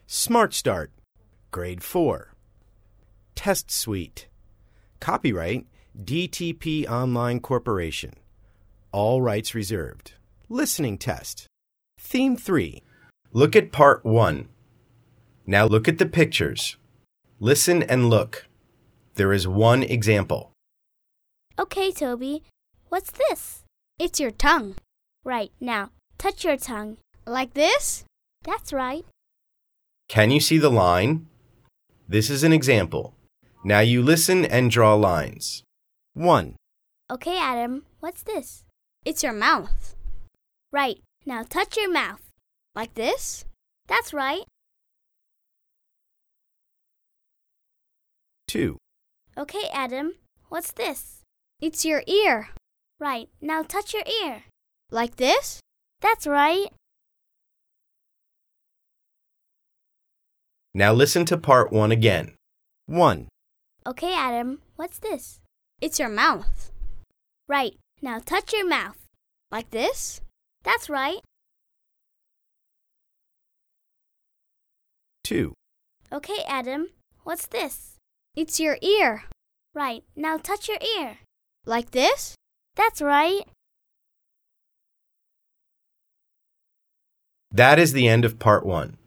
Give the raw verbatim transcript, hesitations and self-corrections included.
Smart Start, Grade four. Test Suite. Copyright D T P Online Corporation. All rights reserved. Listening test. Theme three. Look at Part one. Now look at the pictures. Listen and look. There is one example. Okay, Toby. What's this? It's your tongue. Right, now, touch your tongue. Like this? That's right. Can you see the line? This is an example. Now you listen and draw lines. one. Okay, Adam. What's this? It's your mouth. Right, now touch your mouth. Like this? That's right. two. Okay, Adam. What's this? It's your ear. Right, now touch your ear. Like this? That's right. Now listen to Part one again. one. Okay, Adam. What's this? It's your mouth. Right, now touch your mouth. Like this? That's right. two. Okay, Adam. What's this? It's your ear. Right, now touch your ear. Like this? That's right. That is the end of Part one.